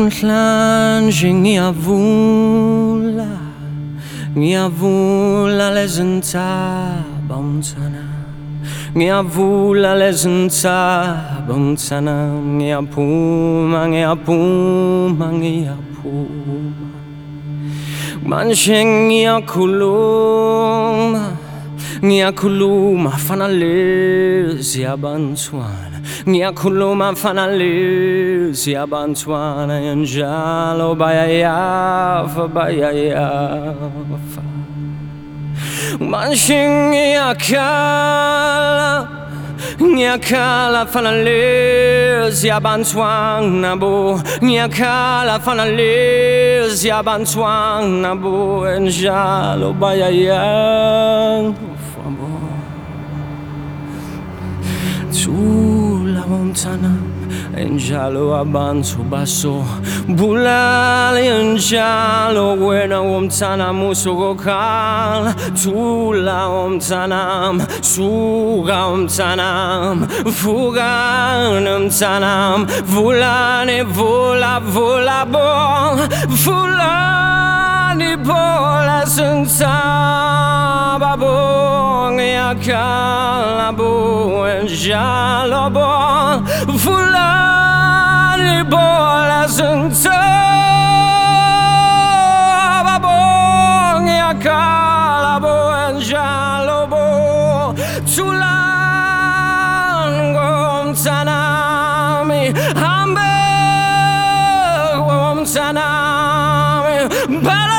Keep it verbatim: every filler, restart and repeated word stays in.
namhlanje ngiyavula ngiyavula lezintsaba umthana ngiyavula lezintsaba umthana ngiyaphuma ngiyaphuma ngiyaphuma manje ngiyakhuluma ngiyakhuluma fana lezi abantwana ngiyakhuluma fana lezi abantwana njalo bayayafa bayayafa manje ngiyakhala ngiyakhala fana lezi abantwana bo ngiyakhala fana lezi abantwana bo njalo bayayafa bo thula umthana njalo abantu baso bulala njalo wena umthana musokokhala thula umthana suka umthana vuka umthana vulane vula vula bo vulane bola sentsaba bo ngiyakhala bo njalo bo vulane bola sentsaba bo ngiyakhala bo njalo bo thulani ngomthanami hambe ngomthanami